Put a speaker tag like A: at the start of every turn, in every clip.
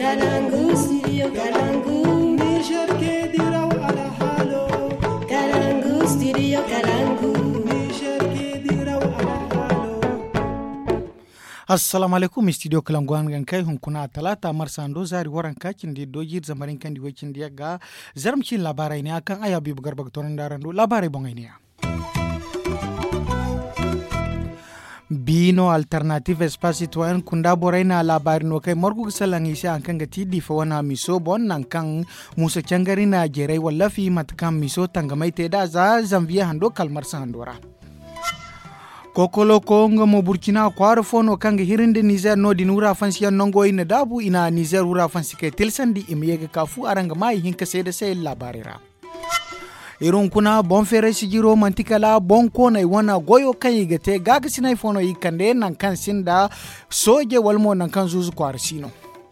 A: Kalangu, studio Kalangu.
B: Niger ke diraw ala halo.
A: Kalangu, studio Kalangu.
B: Niger ke diraw ala halo.
C: Assalamu alaikum studio Kalangu an kai hunkuna talata marsando zari waran kakin da doji zamarin kan diwakin da ga zarmcin labarai ne akan ayabi bugar bagtoran darando labarai bongai ne. Bino alternative espace citoyen kunda boraina labari no kai morgu salan isa kan ga tidi fa wana miso bon nan kan musa cangari na jerai wallafi matkan miso tangamai te da za zanviya hando kalmar sa handora kokolo kongo mo burkina kwaro fono kanga hirinde Niger no di nura fansi nongo ina dabu ina Niger ura fansi kai tilsandi imyega kafu aranga mai hinka sai da sai labarira irin kuna bon fere sigiro mantikala bon kona wana goyo kan yigate gaga sinai fono yikande nan kan sinda soje walmo nan kan zuzu kwarsino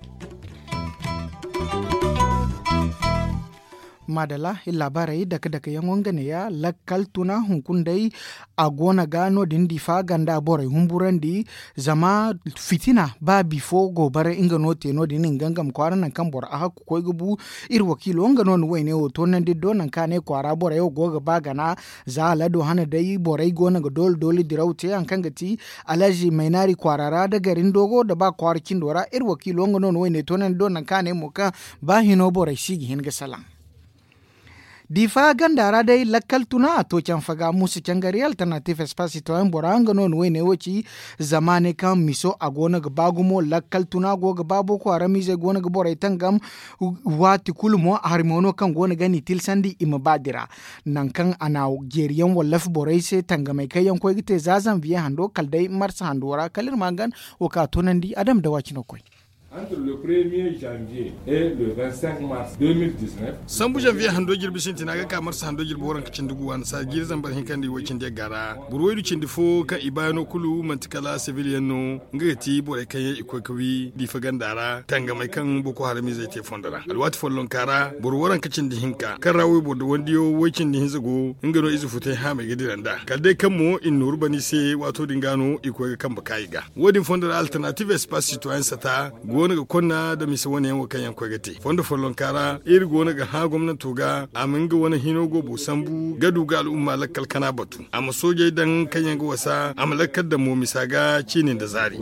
C: madala labarai daga yangon gane ya lakkal tuna hunkundai a gona gano din difa ganda borai humburandi zama fitina ba bifo gobare inga note no din ingangam kwara nan kan bor aha ko gubu ir wakilo nga non wayne o to nan diddo nan kane kwara borai o goga bagana za lado hana dai borai gona ga dol dirawte an kan gati alaji mainari kwarara da garin dogo da ba kwarkin dora ir wakilo nga non wayne to nan do nan kane muka ba hino borai sigi hin ga salam difa gandara dai lakkal tuna to can faga musu cangari alternative espace citoyen boranga non wene woci zamane kan miso a gona ga bagumo lakkal tuna go ga babo ko arami ze gona ga borai tangam wati kulmo harmono kan gona gani tilsandi imabadira nan kan ana geriyan wallaf borai se tangamai kayan ko gite zazan viye hando kaldai marsa handora kalir magan o ka tonandi adam da wakino koy.
D: Entre le 1er janvier et le 25 mars 2019.
E: Sambu janvier hando girbi sinti naga kamar sa hando girbi waran kacin dugu wan sa girzan bar hinkan di wakin de gara. Burwaidu cin difo kan ibano kulu mantikala civilian no ngati bore kan ikokawi di fagandara tanga mai kan boko harami zai te fondara. Alwati follon kara burwaran kacin di hinka kan rawi bodo wandiyo wakin di hinzago ngano izu futai ha mai gidiranda. Kalde kan mo in nurbani se wato dingano ikoga kan bakaiga. Wodin fondara alternative espace citoyen sata gona ga konna da misa wani yan wakan yan kwagate fondo follon kara iri gona ga ha gwamnati ga amin ga wani hino go busambu gadu ga al'umma lakkal kana batu amma soje dan kanyan ga wasa amma lakkal da mu misaga cinin da zari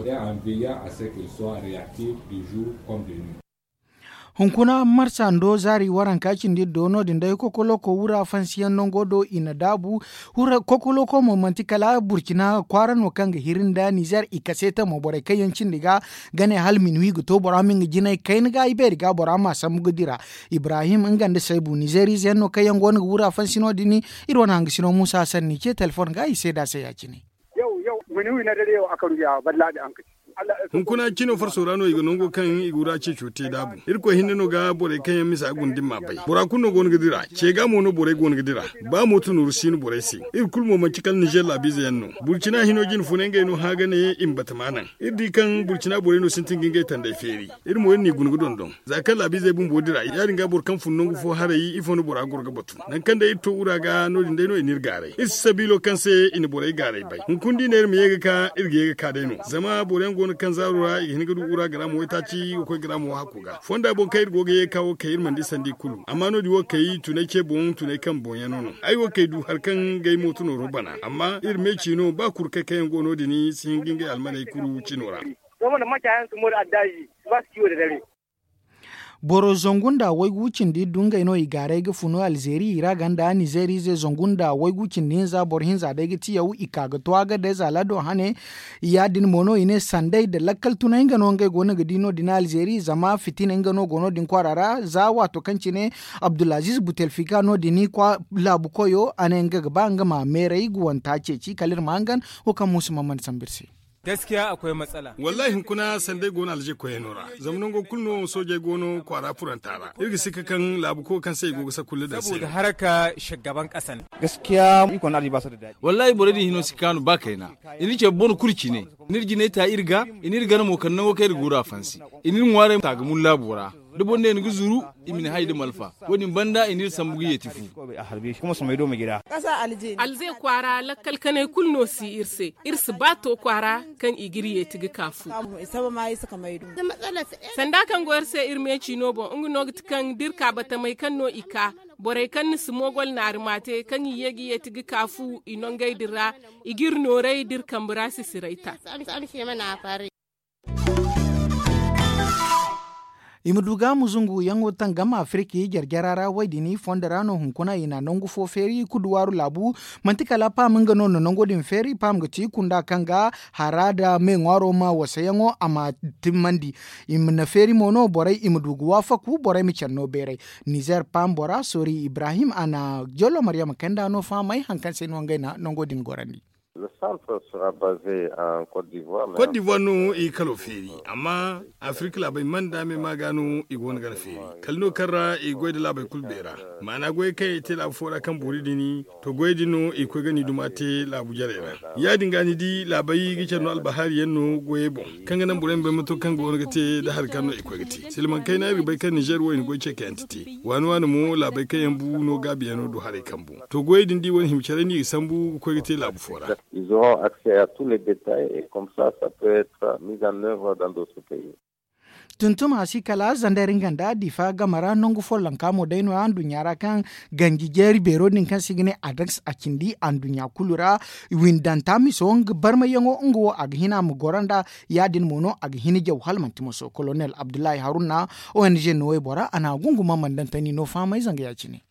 C: hunkuna marsa ndo zari waran kakin di dono din dai kokolo ko wura fansiyan nongo do ina dabu hura kokolo ko mo mantikala burkina kwaran no kanga hirinda Niger ikaseta mo bore kayancin diga gane hal minwi guto boramin jinai kain ga iberi ga borama samu dira Ibrahim ngande saibu Nigeri zenno kayan gon wura fansino dini irwana hangisino Musa sanni ke telefon ga ise da sai yakini
F: yau minwi na dare yau aka ruya balla da hankali
E: hunkuna kino farso rano iga nongo kan igura ce chote dabu irko hinno ga bore kan misa gundin mabai bora kunno gon gidira ce ga mono bore gon gidira ba motu nur sinu bore si ir kulmo makikal Niger labize yanno burkina hino jin funenge no haga ne in batamanan irdi kan burkina bore no sintin gingai tandai feri ir mo ni gungudon don zakal labize bun bodira yarin ga bor kan funno fo harayi ifono bora gurga batu nan kan da ito uraga no din dai no inir gare is sabilo kan se in bore gare bai hunkundi ne me yega ka irge ka dai no zama bore kan zarura igini gudu ura gramu weta ci ko gramu hakuga fonda bon kayir goge kawo kayir mandi sandi kulu amma no di wokai tunai ke bon tunai kan bon yanono ai wokai du harkan gai motu no rubana amma irme cino ba kurka kayan gono dini sin ginge almanai kuru cinora
F: wannan makayan su mur addaji ba su kiwo da dare
C: boro zongunda wai gucin di dunga ino igare ga funo Algeria ira ganda Nigeri ze zongunda wai gucin din za borhin za da giti yau ikaga to aga da za lado hane ya din mono ine sandai da lakkal tuna inga no ngai gona ga dino din Algeria zama fitin inga no gono din kwarara za wato kanci ne Abdulaziz Butelfika no dini kwa labu koyo anenga ga banga ma mere iguwanta ce ci kalir mangan ko kan musu mamman sambirse
G: gaskiya akwai matsala
E: wallahi kuna sande gona alje ko yenora zamanon go kulno soje gono kwara furantara irgi sika kan labu ko kan sai go sa kullu da sai
G: saboda haraka shugaban kasan
H: gaskiya iko na ba su da dadi
I: wallahi boredi hino sikanu ba kaina ini ce bon kurci ne inirgi ne ta irga inirga na mo kan nawo kai gura fansi inir ngware ta ga mun labura da bonde ni guzuru imin hayde malfa woni banda inir sambugi yetifu
H: a harbe kuma su maido mu gida
J: kasa alze kwara lakkal kane kulno si irsi bato kwara kan igiri yetigi kafu
A: saba mai suka maido
J: sanda kan goyar sai irme chino bo nguno kan dirka bata mai kanno ika bore kan smogol na armate kan yegi yetigi kafu inongai dira igir norai dir kambura sisiraita
C: imuduga muzungu yango tangama afriki gergerara waidini fonderano hunkuna ina nongu fo feri kuduwaru labu mantika la pa mingano no nongo din feri pam gati kunda kanga harada me ngwaro ma wasayango ama timmandi imna feri mono borai imudugu wafaku borai michanno bere Niger pam bora sori Ibrahim ana jolo Mariam kenda no fa mai hankan sen wangaina nongo din gorandi.
K: Le centre sera basé en Côte d'Ivoire.
E: Côte d'Ivoire no i kalo feri amma Afrique la bay manda me magano i gon gar feri kalno karra i goyde la bay kulbera mana goy kay te la fora kan buri dini to goyde no i ko gani dumate la bujarera ya dingani di la bay gi cerno al bahari yenno goye bon kanga nan buren be muto kan gon gate da har kan i ko gati silman kay na ri bay kan Niger wo ni goy cheke entity wanu mo la bay kay mbu no gabiyano do hare kambu to goyde ndi woni himcere ni sambu ko gate la bu fora.
K: Ils auront accès à tous les détails et comme ça peut être mis en œuvre dans d'autres pays.
C: Tuntum hasi kala zandarin ganda difa gamara nongu follan kamo daino andu nyara kan gangi jeri bero din kan sigine adax akindi andu nyakulura windantami song barma yango ngo aghina mugoranda yadin mono aghini jaw halmantimoso Colonel Abdullahi Haruna ONG Noe Bora ana gungu mamandantani no fama izanga yachini.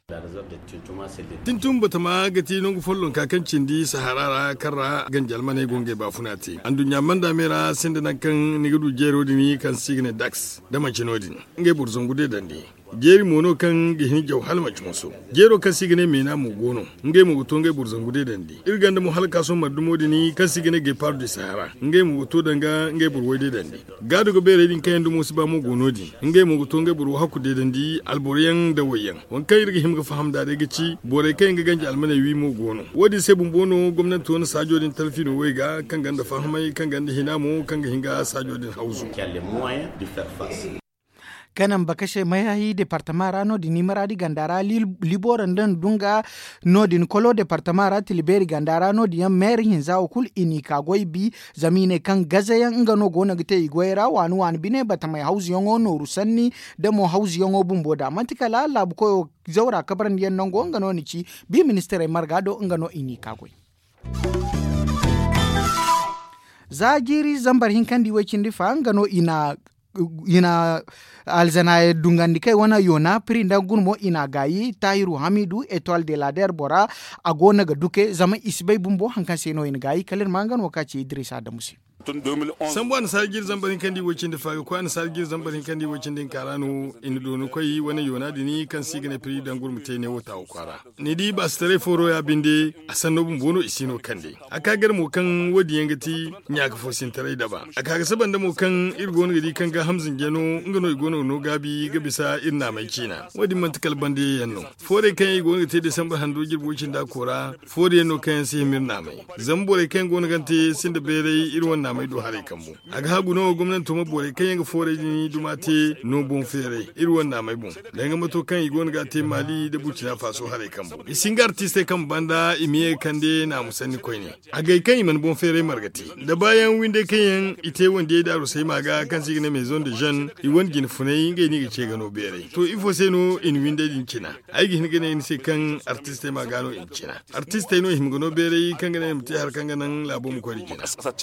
E: Tintum batama gati nongu follon kakan cindi saharara karra ganjal mane gonge ba funati andu nyamanda mera sendana kan nigudu jero dini kan signe dax da mancinodin nge burzongude dandi jeri mono kan gihini jaw halma chmoso jero kan signe mena mu gono nge mu to nge burzongude dandi irganda mu halka so madumodini kan signe ge pardu sahara nge mu to danga nge burwoide dandi gadu go bere din kayandu musiba mu gonodi nge mu to nge buru hakude dandi alboriyan da wayan won kai irgi himga fahamda da gici bore kai nga ganje almana wi mu gono wodi se bumbono gwamnati woni sajodin talfino wega kan ganda fahamai kan ganda hinamo kan ga hinga sajodin hausu
C: kanan bakashe mayahi departamara no di nimaradi gandara liboran dan dunga no din kolo departamara tiliberi gandara no di mer hinza okul ini kagoi bi zamine kan gazayan ngano gona gite igoira wanu wan bine batamai hausi yongo no rusanni demo hausi yongo bumboda mantikala labuko zaura kabaran diyan nongo ngano nici bi ministere margado ngano ini kagoi zagiri zambar hinkandi wechindi fa ngano ina alzana dungandi kai wana yona prinda gunmo ina gayi Tahiru Hamidu Etoile de la Der Bora agona ga duke zama isbay bumbo hankan seno ina gayi kalir mangan wakaci Idrissa Adamusi
E: sambo an sargir zambarin kandi wacin da faga ko an sargir zambarin kandi wacin din karano in donu koyi wani yona dini kan sigane pri dan gurmute ne wata kwara ni di ba stare foro ya binde asanno bumbono isino kande aka gar mu kan wodi yangati nya ka fosin tare da ba aka ga saban da mu kan irgon gidi kan ga hamzin geno ngano igono no gabi ga bisa irna mai kina wodi mantakal bande yanno fore kan igon gite December hando girbocin da kora fore no kan sai mirna mai zambore kan gon gante sinda bere irwan mai do hare kambu aga hagu no gwamnati to mabore kan yanga fore ni dumate no bon fere irwan na mai bon daga mato kan igon ga te Mali da Burkina Faso hare kambu isinga artiste kan banda imiye kande na musanni koine aga kan man bon fere margati da bayan winde kan ite wanda ya daru sai maga kan sigine maison de jeune i won gin funai ngai ni ce gano bere to ifo sai no in winde din kina ai gin gane ni sai kan artiste magano in kina artiste no him gano bere kan gane mti har kan ganan labum ko kina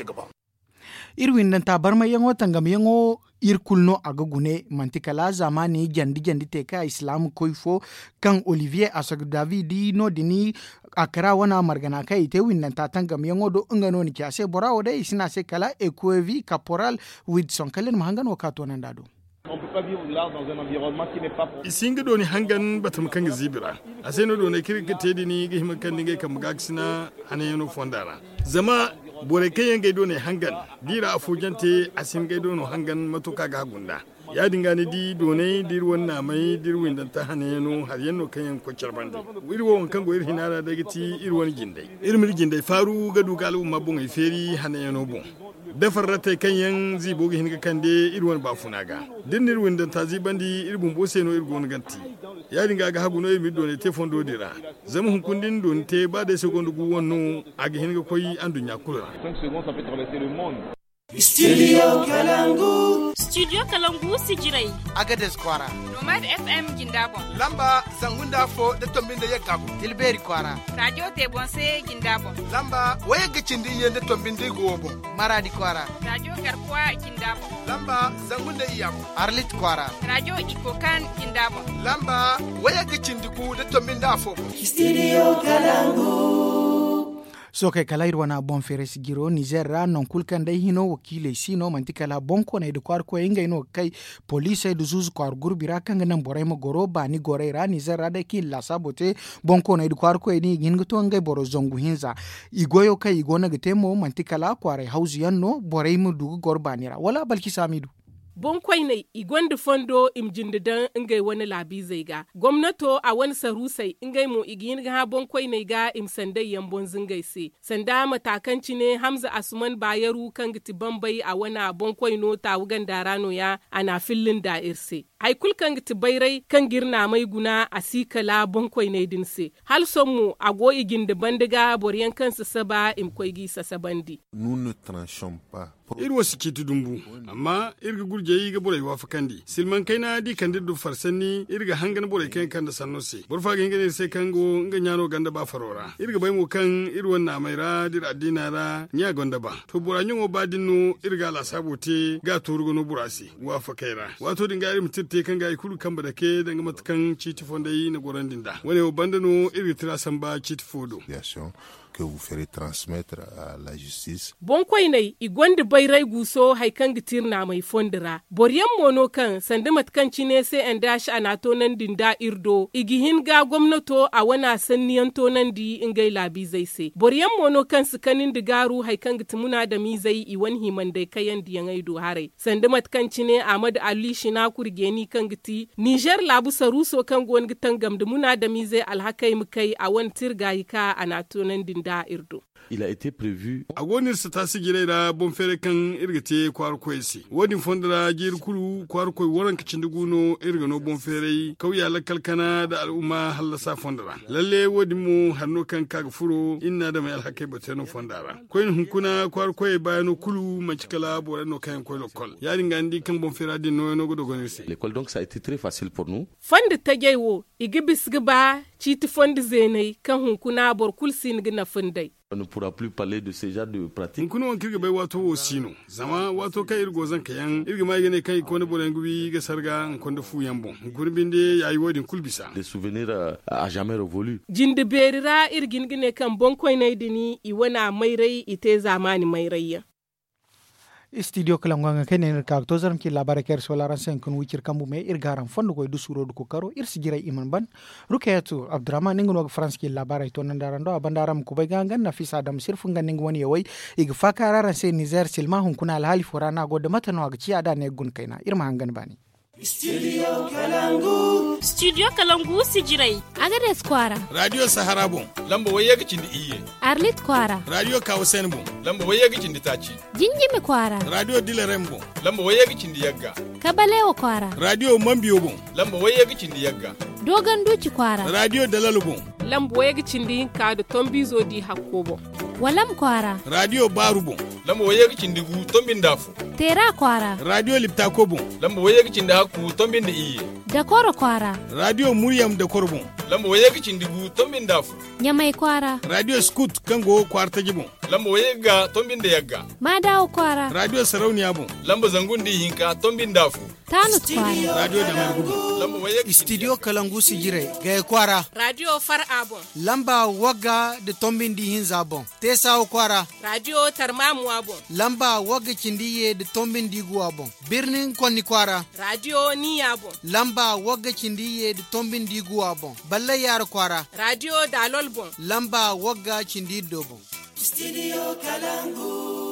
C: irwin nan tabarma yango tangam yango irkulno agagune mantikala zamani jandi te ka islam koifo kan Olivier Asog Davidi no dini akara wana margana kai te winnan ta tangam yango do ngano ni kyase borawo dai sina se kala Ekwevi Caporal Wilson kalen mahangan wakato nan dado.
H: On peut pas vivre là dans un environnement qui n'est pas
E: isinga do ni hangan batam kan zibira aseno do ne kirkete dini gi himakan dinga kam gaksina hanayano fondara zama bore kayan gaido ne hangan dira afujante asin gaido no hangan matuka ga gunda ya dinga ni di done dirwan na mai dirwin dan ta hanayano har yanno kayan ko charbande wirwo kan go irhinara daga ti irwan gindai irmir gindai faru ga dugalu mabun ai feri hanayano bon da farrata kan yan zibo ga hinga kan de irwan ba funaga din irwin da tazi bandi irbun bose no irgon ganti ya dinga ga hagu no mi do ne te fondo dira zama hunkundin don te ba da seconde gu wonno aga hinga koyi andunya kula
H: 5 secondes ça peut traverser le monde.
A: Studio Kalangu.
L: Studio Kalangu Sigirai.
M: Agades Kwara.
L: Nomad FM Gindabon.
M: Lamba Sangunda Fo de Tombinde Yakabu. Tilberi Kwara.
L: Radio Tebonse Gindabon.
M: Lamba Waya Gichindi Yende Tombinde Gobo. Maradi Kwara.
L: Radio Garkwa Gindabon.
M: Lamba Sangunda Iyam. Arlit Kwara.
L: Radio Ikokan Gindabon.
M: Lamba Waya Gichindi Ku de Tombinde Afo.
A: Studio Kalangu.
C: Soke kala irwana bon fere sigiro Niger ra non kulkan dai hino wakile sino mantikala bonko na edukwar ko inga ino kai police du zuzu kwar gurbira kanga nan borai mo goro ba ni gore ra Niger ra da ki la sabote bonko na edukwar ko ni ginga to ngai boro zongu hinza igoyo kai igona gitemo mantikala kware hausi yanno borai mu du gorba ni ra wala balki samidu
J: bon kwainai igwanda fondo imjindidan ingai wani labi zai ga gwamnato a wani sarusai ingai mu igin ga bon kwainai ga imsandai yambon zingai se sanda matakanci ne Hamza Asuman Bayaru kan giti bambai a wana bon kwaino ta wugan darano ya ana fillin da irse haikul kan giti bairai kan girna mai guna a sikala bon kwainai dinse hal son mu a go igin da bandiga boriyan kansu saba imkoigi sasabandi
N: nous ne tranchons pas
E: irwa suke tudumbu amma irga gurje ga borai wa fakandi silman kaina di kandidu farsanni irga hangan borai kan kan da sannosi burfa ga ngene sai kango nga nyano ganda ba farora irga bai mu kan irwan na maira dir adina ra nya gonda ba to buranyo ba dinno irga la sabote ga turgo no burasi wa fakaira wato dinga irim titte kan ga ikulu kan badake daga matukan citi fondai na gorandin da wani bandano irga tirasan ba citi fodo
N: que vous ferez transmettre à la justice.
J: Bon kwainai igwanda bairai guso haikan gitir na mai fondira. Boryan mono kan sandimat kan cine sai an dashi ana tonan dinda irdo. Igihin ga gwamnato a wana sanniyan tonan di ingai labi zai sai. Boryan mono kan sukanin digaru haikan gitimuna da mizai iwan himan dai kayan diyan aido harai. Sandimat kan cine Ahmad Ali Shina kurgeni kan giti. Niger labu saruso kan gwan gitan gamdumuna da mizai alhakai mukai a wan tirgayika ana tonan dinda.
N: Il a été prévu.
E: Agonir sa tasi girera bon fere kan irgate kwar koysi. Wodin fondra girkulu kwar koy woran kicin duguno irgano bon fere kauya la kalkana da al'umma hallasa fondra. Lalle wodin mu hanno kan kaga furo inna da mai alhakai bateno fondara. Koyin hunkuna kwar koy bayano kulu macikala borano kan koy lokol. Yarin gandi kan bon fere din no godo gonirsi.
N: L'école donc ça a été très facile pour nous.
J: Fond tagewo igibis giba citi fond zenai kan hunkuna bor kulsin gina fundai.
N: On ne pourra plus parler de ce genre de pratique.
E: Kuna wan kirga bai wato sino zama wato kai irgo zan kayan irga mai gane kai ko ne bolen gubi ga sarga ko da fu yambo gurbinde yayi wodin kulbisa
N: des souvenirs à jamais révolus.
J: Jinde berira irgin gine kan bonkoi nay dini iwana mairai ite zamani mairayya.
C: Studio Kalangwanga kene ka to zaram ki labara ker solaran sen kun wikir kambu me irgaram fondu ko du suro du ko karo irsigira iman ban rukayatu Abdurrahman ningo France ki labara to nandarando abandaram ko bay gangan Nafisa Adam sirfu ngan woni yawai ig fakara sen Niger silma hun kuna alhali forana go de matano ga ci ada ne gun kaina irma hangan bani.
A: Studio Kalangu.
L: Studio Kalangu Sigirai.
O: Agades Kwara.
I: Radio Sahara bon. Lamba waye gicin da iye.
O: Arlit Kwara.
I: Radio Kausen bon. Lamba waye gicin da taci.
O: Jinjimi Kwara.
I: Radio Dilaren bon. Lamba waye gicin da yagga.
O: Kabalewo Kwara.
I: Radio Mambiyo bon. Lamba waye gicin da yagga.
O: Dogon Duci Kwara.
I: Radio Dalalu bon.
J: Lamba waye gicin da yinka da tombizo di hakkobo.
O: Walam Kwara.
I: Radio Baru bon. Lamba waye gicin da gu tombin dafu.
O: Tera Kwara.
I: Radio Liptako bon. Lamba waye gicin da haku tombin da iye.
O: Dakoro Kwara.
I: Radio Muryam da Korbon. Lamba waye gicin da gu tombin dafu.
O: Nyamai Kwara.
I: Radio Scoot kango kwarta gibon. Lamba waye ga tombin da yagga.
O: Madawo Kwara.
I: Radio Sarauniya bon. Lamba zangun di hinka tombin dafu.
O: Tanu Kwara.
I: Radio da Margudu. Lamba waye
M: Studio Kalangu Sigire ga Kwara.
J: Radio Far Abon.
M: Lamba waga da tombin di hinza bon. Tesa Kwara.
J: Radio Tarmamu Abon.
M: Lamba waga kindiye da tombin di guwa bon. Birnin Konni Kwara.
J: Radio Niya bon.
M: Lamba waga kindiye da tombin di guwa bon. Balle yar Kwara.
J: Radio Dalol bon.
M: Lamba waga kindi do bon.
A: Studio Kalangu.